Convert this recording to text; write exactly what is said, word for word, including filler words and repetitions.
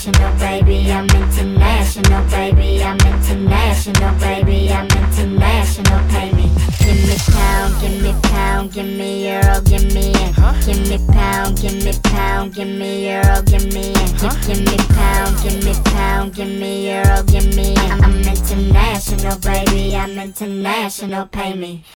international, baby, I'm international, baby, I'm international, baby, I'm international, pay me. Give me pound, give me pound, give me euro, give me yen. Give me pound, give me pound, give me euro, give me yen. Give, give me pound, give me pound, give me euro, give me yen. I'm international, baby, I'm international, pay me.